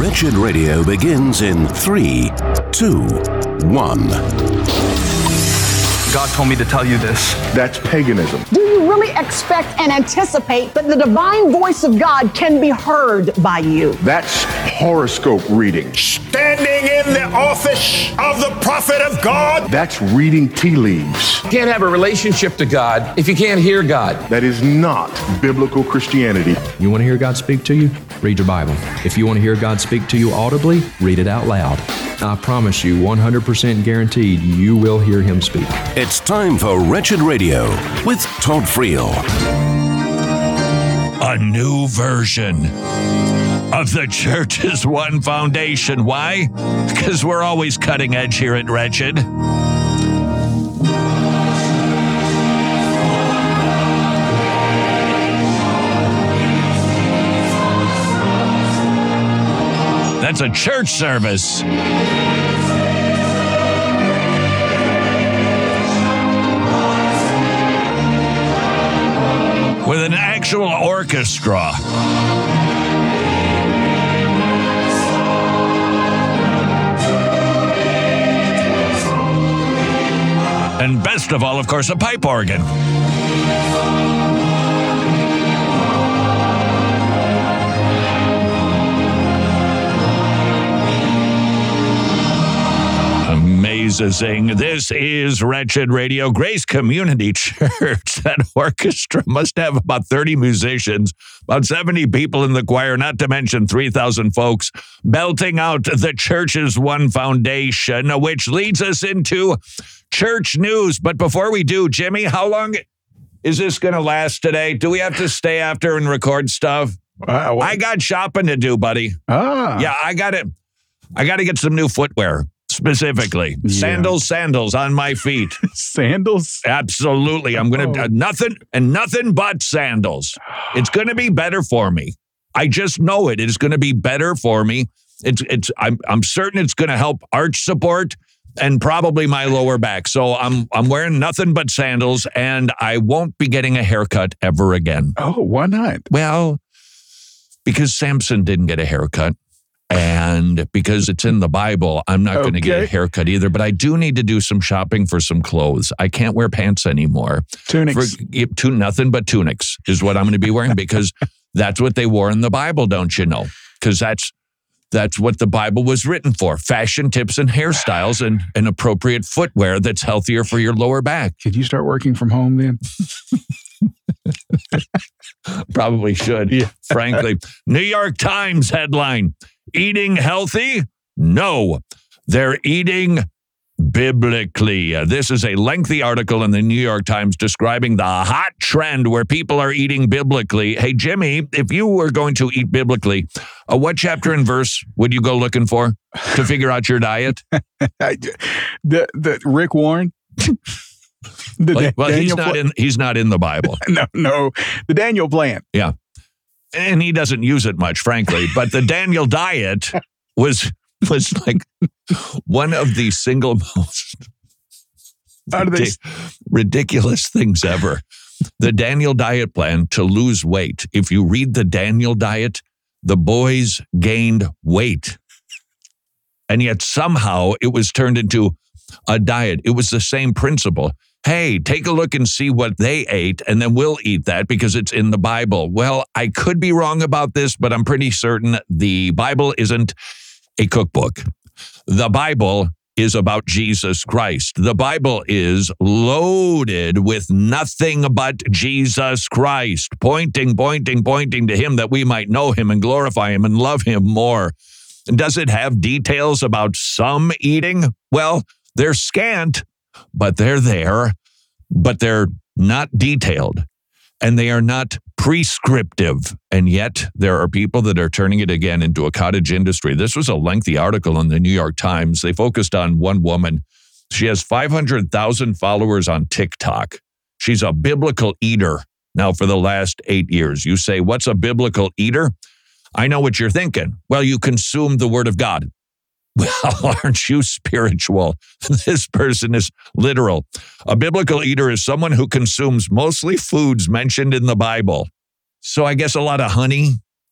Wretched Radio begins in 3, 2, 1. God told me to tell you this. That's paganism. Do you really expect and anticipate that the divine voice of God can be heard by you? That's horoscope reading. Standing in the office of the prophet of God. That's reading tea leaves. You can't have a relationship to God if you can't hear God. That is not biblical Christianity. You want to hear God speak to you? Read your Bible. If you want to hear God speak to you audibly, read it out loud. I promise you, 100% guaranteed, you will hear him speak. It's time for Wretched Radio with Todd Friel. A new version of the Church's One Foundation. Why? Because we're always cutting edge here at Wretched. That's a church service. With an actual orchestra. And best of all, of course, a pipe organ. Amazing. This is Wretched Radio, Grace Community Church. That orchestra must have about 30 musicians, about 70 people in the choir, not to mention 3,000 folks belting out the Church's One Foundation, which leads us into church news. But before we do, Jimmy, how long is this going to last today? Do we have to stay after and record stuff? I got shopping to do, buddy. Yeah, I got to get some new footwear. Specifically, sandals on my feet. Sandals? Absolutely. I'm going to nothing but sandals. It's going to be better for me. I just know it. It's going to be better for me. I'm certain it's going to help arch support and probably my lower back. So I'm wearing nothing but sandals, and I won't be getting a haircut ever again. Oh, why not? Well, because Samson didn't get a haircut. And because it's in the Bible, I'm not going to get a haircut either. But I do need to do some shopping for some clothes. I can't wear pants anymore. Tunics. Nothing but tunics is what I'm going to be wearing because that's what they wore in the Bible, don't you know? Because that's what the Bible was written for. Fashion tips and hairstyles and appropriate footwear that's healthier for your lower back. Could you start working from home then? Probably should, frankly. New York Times headline. Eating healthy? No, they're eating biblically. This is a lengthy article in the New York Times describing the hot trend where people are eating biblically. Hey, Jimmy, if you were going to eat biblically, what chapter and verse would you go looking for to figure out your diet? the Rick Warren? He's not in the Bible. No, the Daniel plan. Yeah. And he doesn't use it much, frankly. But the Daniel diet was like one of the single most ridiculous things ever. The Daniel diet plan to lose weight. If you read the Daniel diet, the boys gained weight. And yet somehow it was turned into a diet. It was the same principle. Hey, take a look and see what they ate, and then we'll eat that because it's in the Bible. Well, I could be wrong about this, but I'm pretty certain the Bible isn't a cookbook. The Bible is about Jesus Christ. The Bible is loaded with nothing but Jesus Christ, pointing to him that we might know him and glorify him and love him more. Does it have details about some eating? Well, they're scant. But they're there, but they're not detailed, and they are not prescriptive. And yet there are people that are turning it again into a cottage industry. This was a lengthy article in the New York Times. They focused on one woman. She has 500,000 followers on TikTok. She's a biblical eater now for the last 8 years. You say, what's a biblical eater? I know what you're thinking. Well, you consume the word of God. Well, aren't you spiritual? This person is literal. A biblical eater is someone who consumes mostly foods mentioned in the Bible. So I guess a lot of honey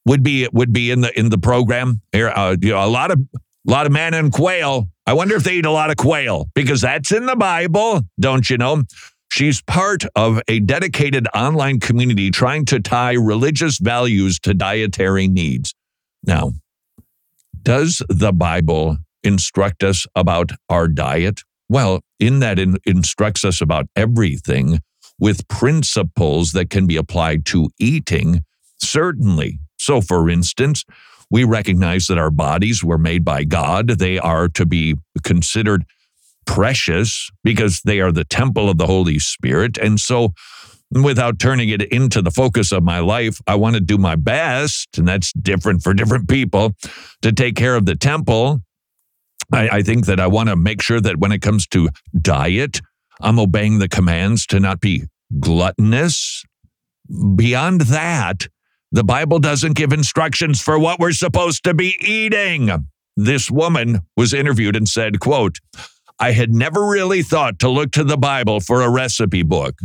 would be in the program here. You know, a lot of manna and quail. I wonder if they eat a lot of quail, because that's in the Bible, don't you know? She's part of a dedicated online community trying to tie religious values to dietary needs. Now, does the Bible instruct us about our diet? Well, in that it instructs us about everything with principles that can be applied to eating, certainly. So, for instance, we recognize that our bodies were made by God. They are to be considered precious because they are the temple of the Holy Spirit. And so, without turning it into the focus of my life, I want to do my best, and that's different for different people, to take care of the temple. I think that I want to make sure that when it comes to diet, I'm obeying the commands to not be gluttonous. Beyond that, the Bible doesn't give instructions for what we're supposed to be eating. This woman was interviewed and said, quote, "I had never really thought to look to the Bible for a recipe book."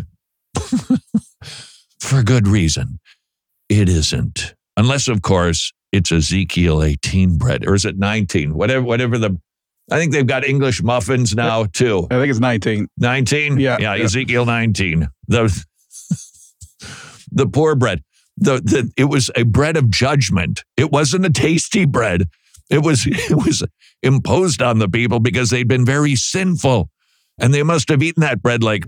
For good reason. It isn't. Unless, of course, it's Ezekiel 18 bread. Or is it 19? Whatever I think they've got English muffins now, too. I think it's 19. 19? Yeah. Ezekiel 19. The poor bread. It was a bread of judgment. It wasn't a tasty bread. It was imposed on the people because they'd been very sinful. And they must have eaten that bread like,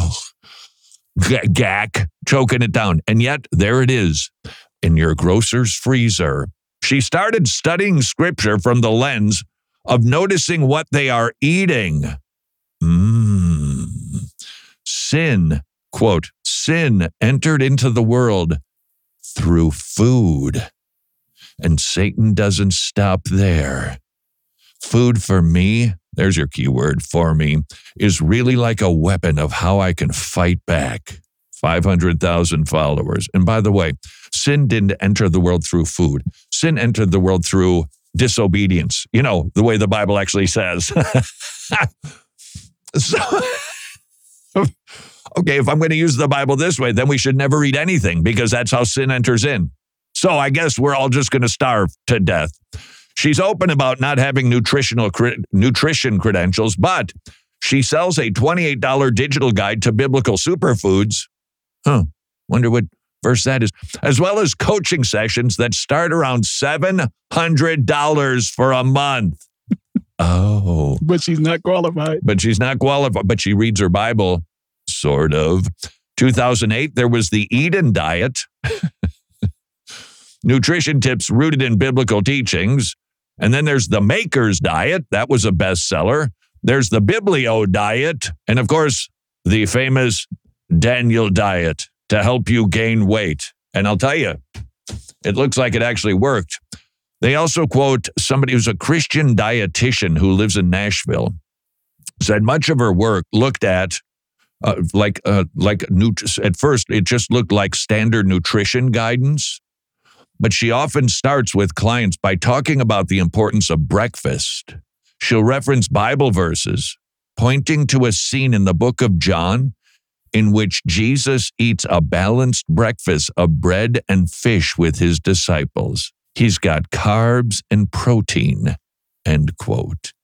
gack, choking it down. And yet, there it is in your grocer's freezer. She started studying scripture from the lens of noticing what they are eating. Sin, quote, "Sin entered into the world through food. And Satan doesn't stop there. Food for me," there's your key word, "for me," is really like a weapon of how I can fight back. 500,000 followers. And by the way, sin didn't enter the world through food. Sin entered the world through disobedience. You know, the way the Bible actually says. So, okay, if I'm going to use the Bible this way, then we should never eat anything because that's how sin enters in. So I guess we're all just going to starve to death. She's open about not having nutrition credentials, but she sells a $28 digital guide to biblical superfoods. Wonder what verse that is. As well as coaching sessions that start around $700 for a month. Oh. But she's not qualified. But she reads her Bible, sort of. 2008, there was the Eden diet. Nutrition tips rooted in biblical teachings. And then there's the Maker's diet. That was a bestseller. There's the Biblio diet. And of course, the famous Daniel diet to help you gain weight. And I'll tell you, it looks like it actually worked. They also quote somebody who's a Christian dietitian who lives in Nashville, said much of her work looked at at first, it just looked like standard nutrition guidance. But she often starts with clients by talking about the importance of breakfast. She'll reference Bible verses, pointing to a scene in the book of John in which Jesus eats a balanced breakfast of bread and fish with his disciples. He's got carbs and protein, end quote.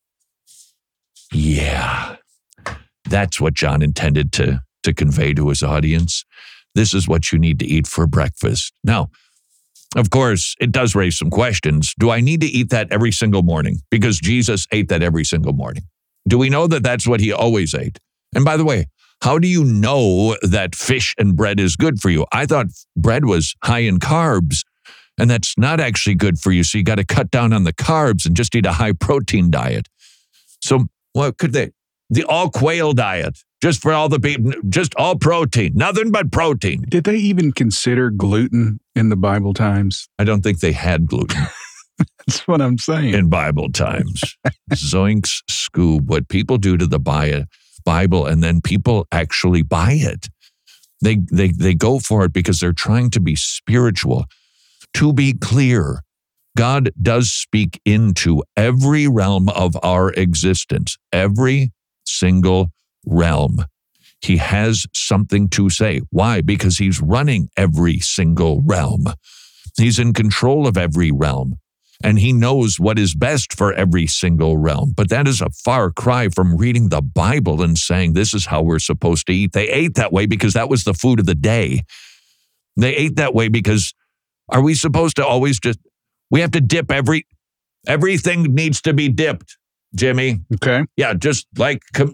Yeah, that's what John intended to convey to his audience. This is what you need to eat for breakfast. Now, of course, it does raise some questions. Do I need to eat that every single morning? Because Jesus ate that every single morning. Do we know that that's what he always ate? And by the way, how do you know that fish and bread is good for you? I thought bread was high in carbs, and that's not actually good for you. So you got to cut down on the carbs and just eat a high protein diet. So what could they? The all quail diet, just for all the people, just all protein, nothing but protein. Did they even consider gluten in the Bible times? I don't think they had gluten. That's what I'm saying. In Bible times. Zoinks Scoob, what people do to the Bible, and then people actually buy it. They go for it because they're trying to be spiritual. To be clear, God does speak into every realm of our existence, every single realm. He has something to say. Why? Because he's running every single realm. He's in control of every realm, and he knows what is best for every single realm. But that is a far cry from reading the Bible and saying this is how we're supposed to eat. They ate that way because that was the food of the day. They ate that way because are we supposed to always we have to dip everything needs to be dipped, Jimmy. Okay. Yeah, just like at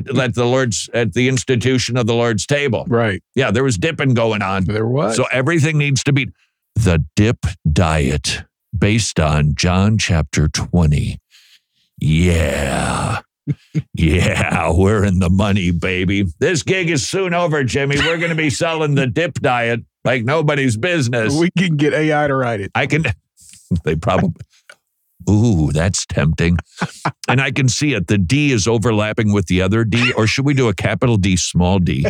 the institution of the Lord's table. Right. Yeah, there was dipping going on. There was. So everything needs to be the dip diet based on John chapter 20. Yeah. Yeah, we're in the money, baby. This gig is soon over, Jimmy. We're going to be selling the dip diet like nobody's business. We can get AI to write it. They probably... Ooh, that's tempting. And I can see it. The D is overlapping with the other D. Or should we do a capital D, small d?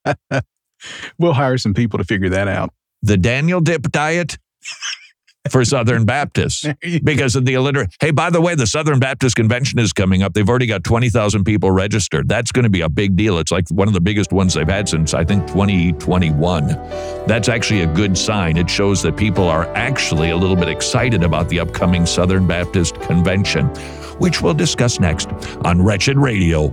We'll hire some people to figure that out. The Daniel Dip Diet for Southern Baptists because of the illiterate. Hey, by the way, the Southern Baptist Convention is coming up. They've already got 20,000 people registered. That's going to be a big deal. It's like one of the biggest ones they've had since, I think, 2021. That's actually a good sign. It shows that people are actually a little bit excited about the upcoming Southern Baptist Convention, which we'll discuss next on Wretched Radio.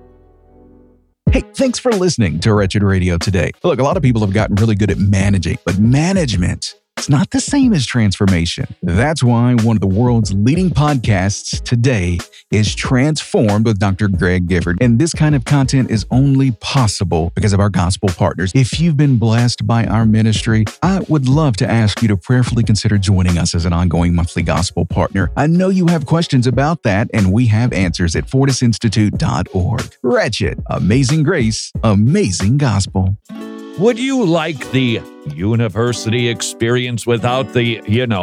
Hey, thanks for listening to Wretched Radio today. Look, a lot of people have gotten really good at managing, but management, it's not the same as transformation. That's why one of the world's leading podcasts today is Transformed with Dr. Greg Gifford. And this kind of content is only possible because of our gospel partners. If you've been blessed by our ministry, I would love to ask you to prayerfully consider joining us as an ongoing monthly gospel partner. I know you have questions about that, and we have answers at FortisInstitute.org. Wretched, amazing grace, amazing gospel. Would you like the university experience without the,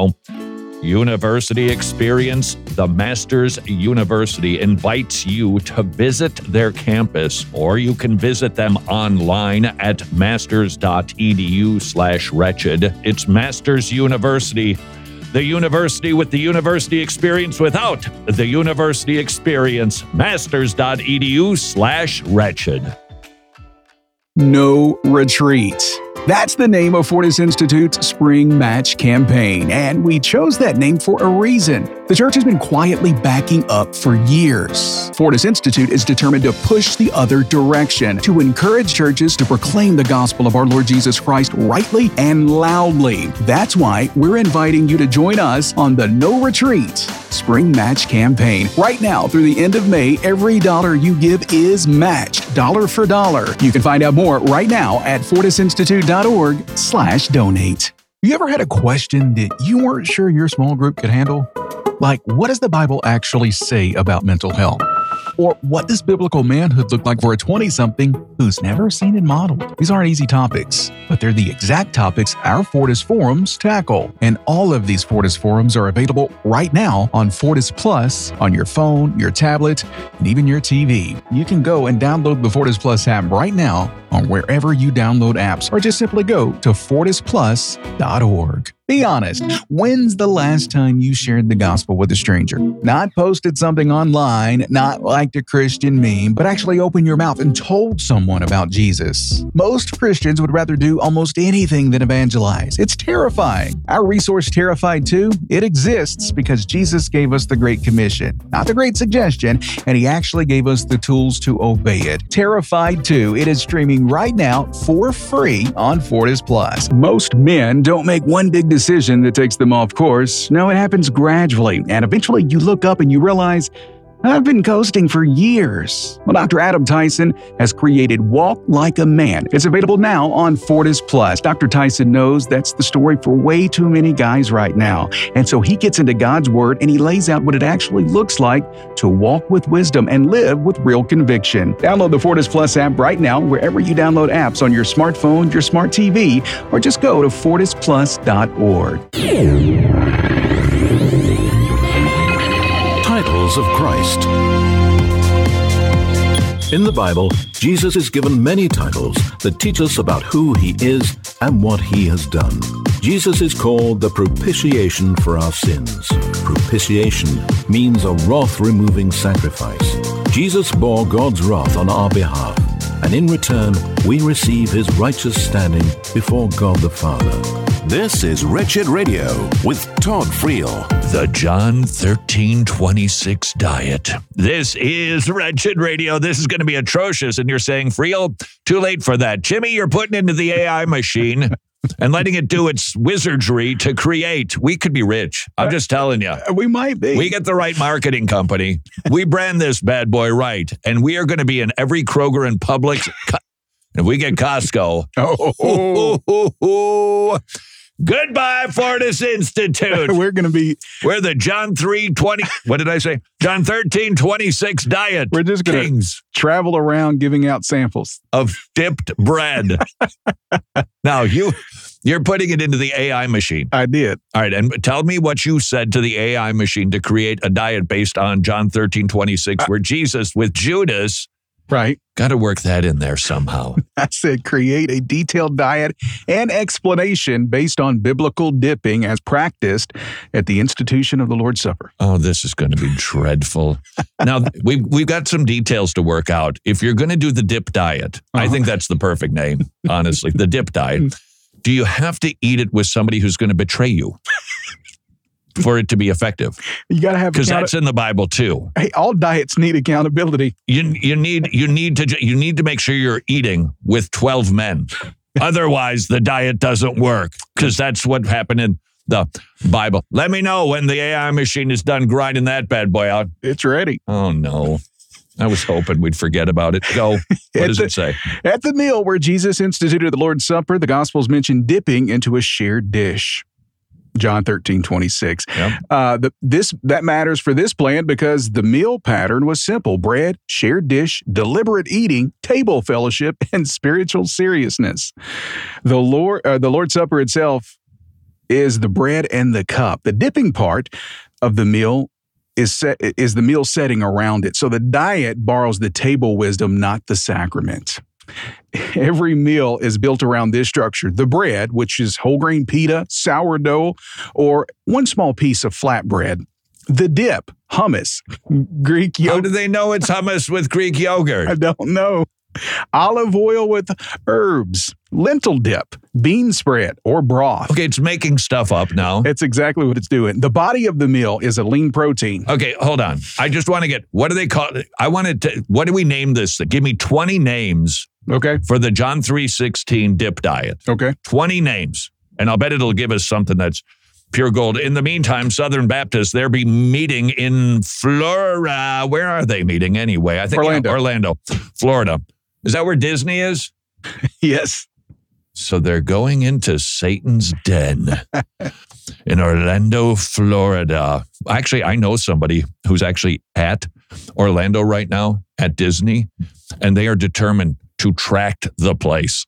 university experience? The Masters University invites you to visit their campus, or you can visit them online at masters.edu/wretched. It's Masters University, the university with the university experience without the university experience. Masters.edu/wretched. No Retreat. That's the name of Fortis Institute's Spring Match campaign, and we chose that name for a reason. The church has been quietly backing up for years. Fortis Institute is determined to push the other direction, to encourage churches to proclaim the gospel of our Lord Jesus Christ rightly and loudly. That's why we're inviting you to join us on the No Retreat Spring Match campaign. Right now, through the end of May, every dollar you give is matched, dollar for dollar. You can find out more right now at FortisInstitute.org/donate. You ever had a question that you weren't sure your small group could handle? Like, what does the Bible actually say about mental health? Or what does biblical manhood look like for a 20-something who's never seen it modeled? These aren't easy topics, but they're the exact topics our Fortis forums tackle. And all of these Fortis forums are available right now on Fortis Plus, on your phone, your tablet, and even your TV. You can go and download the Fortis Plus app right now on wherever you download apps, or just simply go to fortisplus.org. Be honest, when's the last time you shared the gospel with a stranger? Not posted something online, not liked a Christian meme, but actually opened your mouth and told someone about Jesus. Most Christians would rather do almost anything than evangelize. It's terrifying. Our resource, Terrified 2, it exists because Jesus gave us the Great Commission, not the Great Suggestion, and he actually gave us the tools to obey it. Terrified 2, it is streaming right now for free on Fortis Plus. Most men don't make one big decision that takes them off course. No, it happens gradually, and eventually you look up and you realize, I've been coasting for years. Well, Dr. Adam Tyson has created Walk Like a Man. It's available now on Fortis Plus. Dr. Tyson knows that's the story for way too many guys right now. And so he gets into God's Word and he lays out what it actually looks like to walk with wisdom and live with real conviction. Download the Fortis Plus app right now wherever you download apps on your smartphone, your smart TV, or just go to fortisplus.org. Titles of Christ. In the Bible, Jesus is given many titles that teach us about who he is and what he has done. Jesus is called the propitiation for our sins. Propitiation means a wrath-removing sacrifice. Jesus bore God's wrath on our behalf, and in return, we receive his righteous standing before God the Father. This is Wretched Radio with Todd Friel. The John 13:26 diet. This is Wretched Radio. This is going to be atrocious. And you're saying, Friel, too late for that. Jimmy, you're putting into the AI machine and letting it do its wizardry to create. We could be rich. I'm just telling you. We might be. We get the right marketing company. We brand this bad boy right. And we are going to be in every Kroger and Publix. If we get Costco. Goodbye, Fortis Institute. We're going to be. We're the John 3:20. What did I say? John 13:26 diet. We're just going to travel around giving out samples of dipped bread. Now, you're putting it into the AI machine. I did. All right. And tell me what you said to the AI machine to create a diet based on John 13:26, where Jesus with Judas. Right. Got to work that in there somehow. I said create a detailed diet and explanation based on biblical dipping as practiced at the institution of the Lord's Supper. Oh, this is going to be dreadful. Now, we've got some details to work out. If you're going to do the dip diet, I think that's the perfect name, honestly, the dip diet. Do you have to eat it with somebody who's going to betray you? For it to be effective, you got to have, because that's in the Bible too. Hey, all diets need accountability. You need to make sure you're eating with 12 men. Otherwise, the diet doesn't work, because that's what happened in the Bible. Let me know when the AI machine is done grinding that bad boy out. It's ready. Oh no. I was hoping we'd forget about it. Go. What does it say? At the meal where Jesus instituted the Lord's Supper, the Gospels mention dipping into a shared dish. John 13:26. Yep. That matters for this plan because the meal pattern was simple: bread, shared dish, deliberate eating, table fellowship, and spiritual seriousness. The Lord's Supper itself is the bread and the cup. The dipping part of the meal is the meal setting around it. So the diet borrows the table wisdom, not the sacrament. Every meal is built around this structure. The bread, which is whole grain pita, sourdough, or one small piece of flatbread. The dip, hummus, Greek yogurt. How do they know it's hummus with Greek yogurt? I don't know. Olive oil with herbs, lentil dip, bean spread, or broth. Okay, it's making stuff up now. It's exactly what it's doing. The body of the meal is a lean protein. Okay, hold on. I just want to get, what do they call it? What do we name this? Give me 20 names. Okay. For the John 3:16 dip diet. Okay. 20 names. And I'll bet it'll give us something that's pure gold. In the meantime, Southern Baptists, they'll be meeting in Florida. Where are they meeting anyway? I think Orlando, Florida. Is that where Disney is? Yes. So they're going into Satan's den in Orlando, Florida. Actually, I know somebody who's actually at Orlando right now at Disney, and they are determined to tract the place.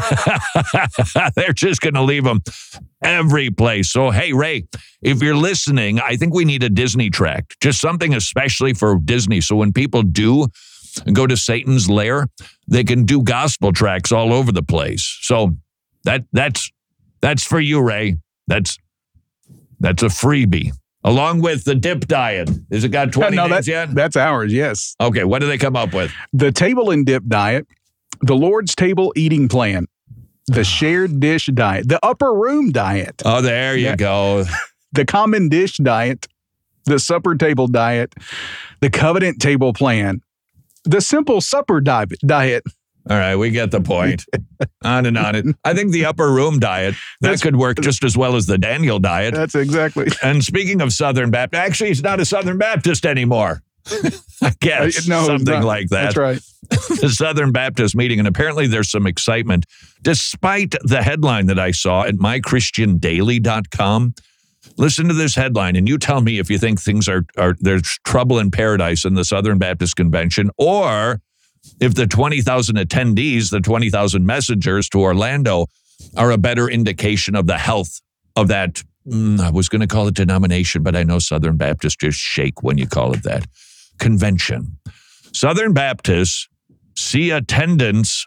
They're just going to leave them every place. So, hey, Ray, if you're listening, I think we need a Disney tract, just something especially for Disney. So when people do go to Satan's lair, they can do gospel tracts all over the place. So that's for you, Ray. That's a freebie. Along with the dip diet. Has it got 20 names yet? That's ours, yes. Okay, what do they come up with? The table and dip diet, the Lord's table eating plan, the shared dish diet, the upper room diet. Oh, there you go. The common dish diet, the supper table diet, the covenant table plan, the simple supper diet. All right, we get the point. On and on it. I think the upper room diet, that could work just as well as the Daniel diet. That's exactly. And speaking of Southern Baptist, actually, he's not a Southern Baptist anymore. I guess something like that. That's right. The Southern Baptist meeting, and apparently there's some excitement, despite the headline that I saw at mychristiandaily.com. Listen to this headline, and you tell me if you think things are there's trouble in paradise in the Southern Baptist Convention, or if the 20,000 attendees, the 20,000 messengers to Orlando, are a better indication of the health of that. I was going to call it denomination, but I know Southern Baptists just shake when you call it that. Convention. Southern Baptists see attendance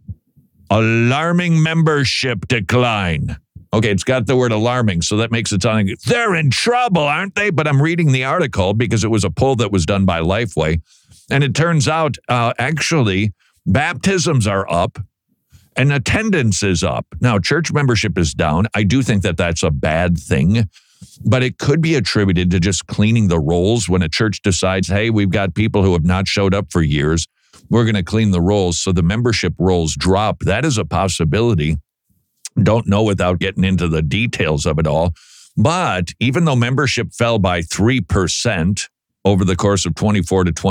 alarming membership decline. Okay, it's got the word alarming, so that makes it sound like they're in trouble, aren't they? But I'm reading the article because it was a poll that was done by Lifeway. And it turns out, actually, baptisms are up and attendance is up. Now, church membership is down. I do think that that's a bad thing, but it could be attributed to just cleaning the rolls when a church decides, hey, we've got people who have not showed up for years. We're going to clean the rolls so the membership rolls drop. That is a possibility. Don't know without getting into the details of it all. But even though membership fell by 3% over the course of 2024 to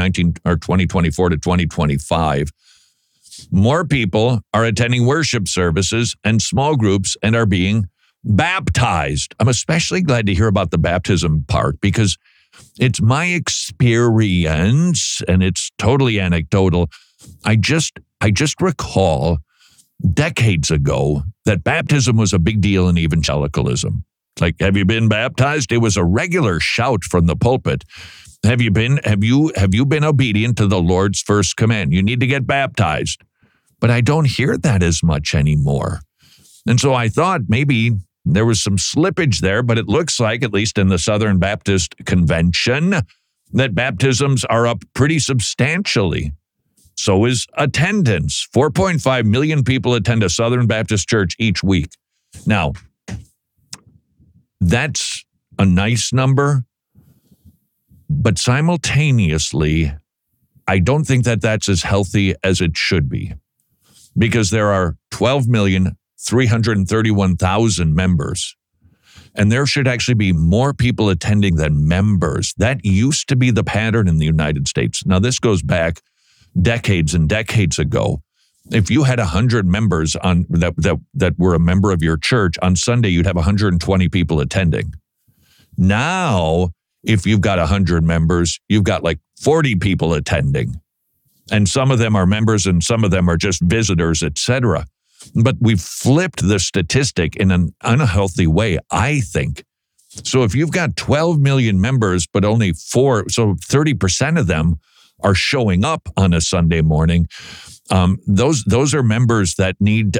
2025, more people are attending worship services and small groups and are being baptized. I'm especially glad to hear about the baptism part because it's my experience, and it's totally anecdotal. I just recall decades ago that baptism was a big deal in evangelicalism. It's like, have you been baptized? It was a regular shout from the pulpit. Have you been obedient to the Lord's first command? You need to get baptized. But I don't hear that as much anymore. And so I thought maybe there was some slippage there, but it looks like, at least in the Southern Baptist Convention, that baptisms are up pretty substantially. So is attendance. 4.5 million people attend a Southern Baptist church each week. Now, that's a nice number, but simultaneously, I don't think that that's as healthy as it should be, because there are 12,331,000 members, and there should actually be more people attending than members. That used to be the pattern in the United States. Now, this goes back decades and decades ago. If you had 100 members on that were a member of your church, on Sunday you'd have 120 people attending. Now, if you've got 100 members, you've got like 40 people attending. And some of them are members and some of them are just visitors, etc. But we've flipped the statistic in an unhealthy way, I think. So if you've got 12 million members, but only 30% of them are showing up on a Sunday morning, those are members that need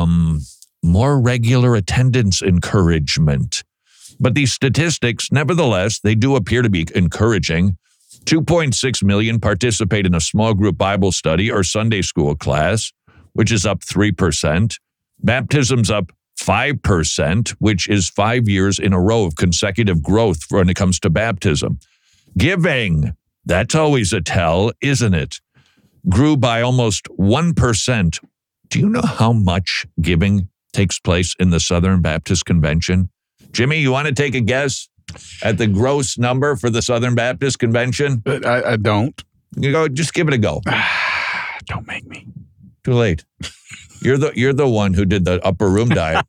more regular attendance encouragement. But these statistics, nevertheless, they do appear to be encouraging. 2.6 million participate in a small group Bible study or Sunday school class, which is up 3%. Baptism's up 5%, which is 5 years in a row of consecutive growth when it comes to baptism. Giving, that's always a tell, isn't it? Grew by almost 1%. Do you know how much giving takes place in the Southern Baptist Convention? Jimmy, you want to take a guess at the gross number for the Southern Baptist Convention? I don't. You go, just give it a go. Don't make me. Too late. You're the one who did the upper room diet.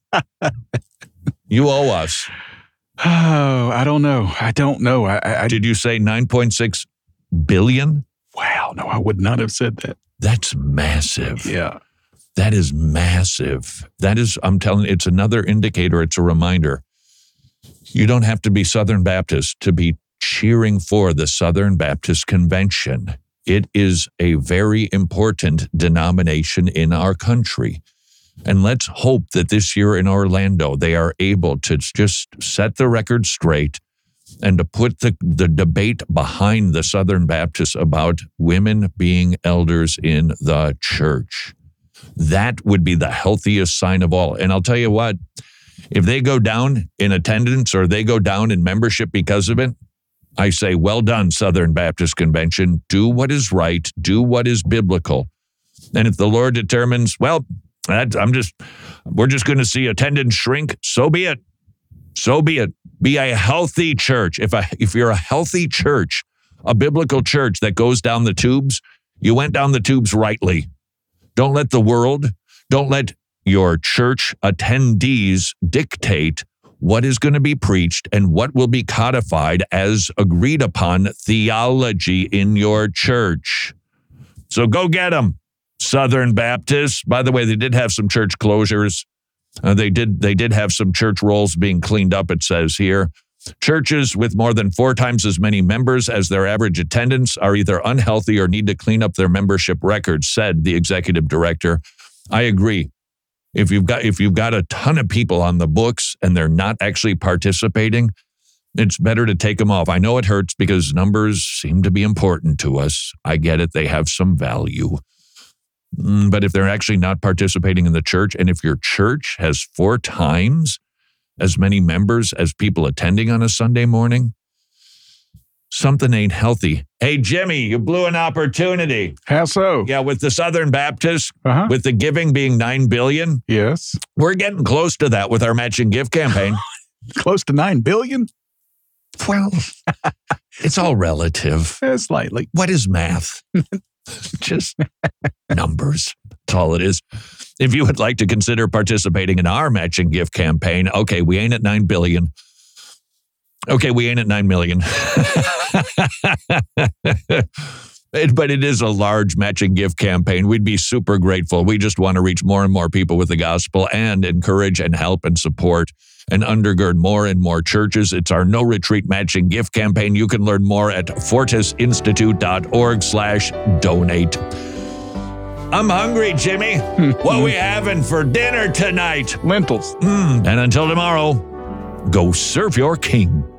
You owe us. Oh, I don't know. Did you say 9.6 billion? Wow, no, I would not have said that. That's massive. Yeah. That is massive. That is, I'm telling you, it's another indicator. It's a reminder. You don't have to be Southern Baptist to be cheering for the Southern Baptist Convention. It is a very important denomination in our country. And let's hope that this year in Orlando, they are able to just set the record straight and to put the debate behind the Southern Baptists about women being elders in the church. That would be the healthiest sign of all. And I'll tell you what, if they go down in attendance or they go down in membership because of it, I say, well done, Southern Baptist Convention. Do what is right. Do what is biblical. And if the Lord determines, well, we're just going to see attendance shrink, so be it. So be it. Be a healthy church. If you're a healthy church, a biblical church that goes down the tubes, you went down the tubes rightly. Don't let the world, don't let your church attendees dictate what is going to be preached and what will be codified as agreed upon theology in your church. So go get them, Southern Baptists. By the way, they did have some church closures. They did have some church rolls being cleaned up, it says here. Churches with more than 4 times as many members as their average attendance are either unhealthy or need to clean up their membership records, said the executive director. I agree. If you've got a ton of people on the books and they're not actually participating, it's better to take them off. I know it hurts because numbers seem to be important to us. I get it. They have some value. But if they're actually not participating in the church, and if your church has 4 times as many members as people attending on a Sunday morning, something ain't healthy. Hey, Jimmy, you blew an opportunity. How so? Yeah, with the Southern Baptists, Uh-huh. with the giving being $9 billion, Yes. we're getting close to that with our matching gift campaign. Close to $9 billion? Well, it's all relative. Slightly. What is math? Just numbers. That's all it is. If you would like to consider participating in our matching gift campaign, okay, we ain't at $9 billion. Okay, we ain't at $9 million. But it is a large matching gift campaign. We'd be super grateful. We just want to reach more and more people with the gospel and encourage and help and support and undergird more and more churches. It's our No Retreat matching gift campaign. You can learn more at fortisinstitute.org/donate. I'm hungry, Jimmy. What we having for dinner tonight? Lentils. And until tomorrow, go serve your king.